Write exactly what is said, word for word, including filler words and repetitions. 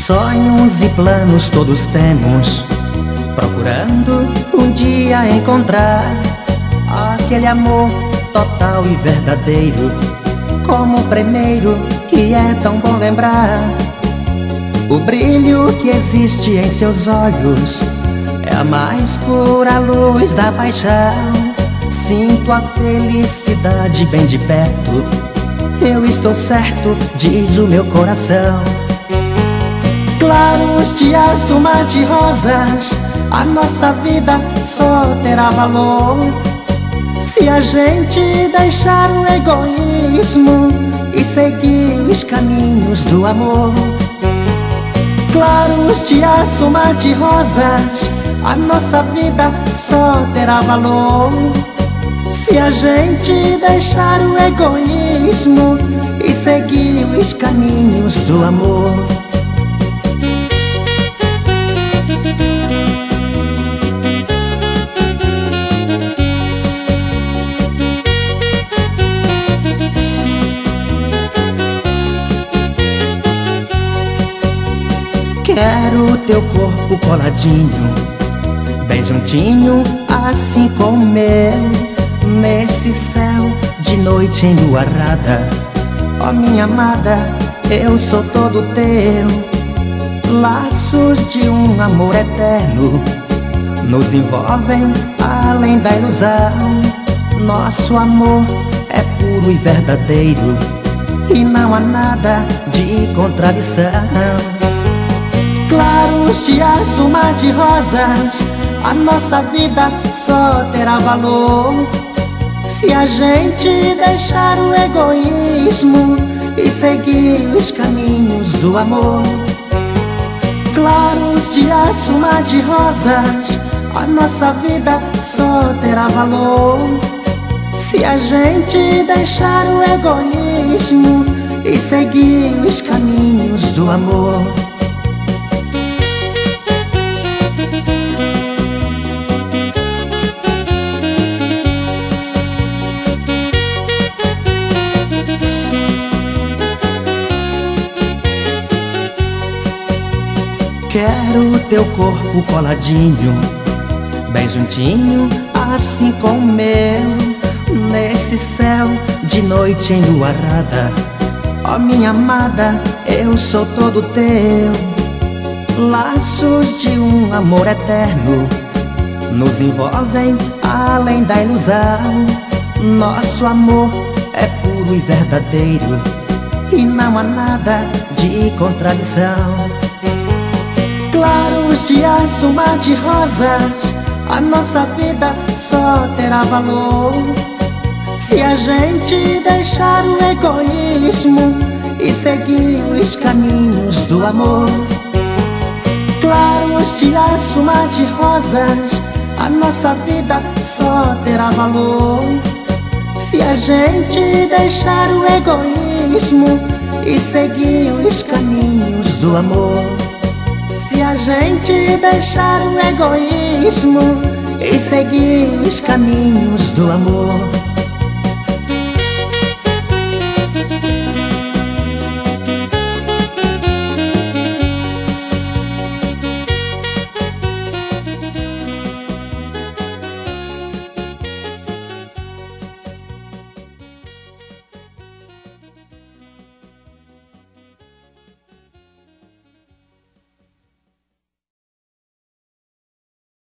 Sonhos e planos todos temos, procurando um dia encontrar aquele amor total e verdadeiro, como o primeiro que é tão bom lembrar. O brilho que existe em seus olhos é a mais pura luz da paixão. Sinto a felicidade bem de perto, eu estou certo, diz o meu coração. Claros de azul, mar de rosas, a nossa vida só terá valor se a gente deixar o egoísmo e seguir os caminhos do amor. Claros de azul, mar de rosas, a nossa vida só terá valor se a gente deixar o egoísmo e seguir os caminhos do amor. Quero teu corpo coladinho, bem juntinho, assim como o meu, nesse céu de noite enluarada. Ó minha amada, eu sou todo teu. Laços de um amor eterno nos envolvem além da ilusão. Nosso amor é puro e verdadeiro e não há nada de contradição. Claros de azul, mar de rosas, a nossa vida só terá valor se a gente deixar o egoísmo e seguir os caminhos do amor. Claros de azul, mar de rosas, a nossa vida só terá valor se a gente deixar o egoísmo e seguir os caminhos do amor. Quero teu corpo coladinho, bem juntinho, assim como o meu, nesse céu de noite enluarada. Ó minha amada, eu sou todo teu. Laços de um amor eterno nos envolvem além da ilusão. Nosso amor é puro e verdadeiro e não há nada de contradição. Claros de azul, mar de rosas, a nossa vida só terá valor se a gente deixar o egoísmo e seguir os caminhos do amor. Claros de azul, mar de rosas, a nossa vida só terá valor se a gente deixar o egoísmo e seguir os caminhos do amor. Se a gente deixar o egoísmo e seguir os caminhos do amor.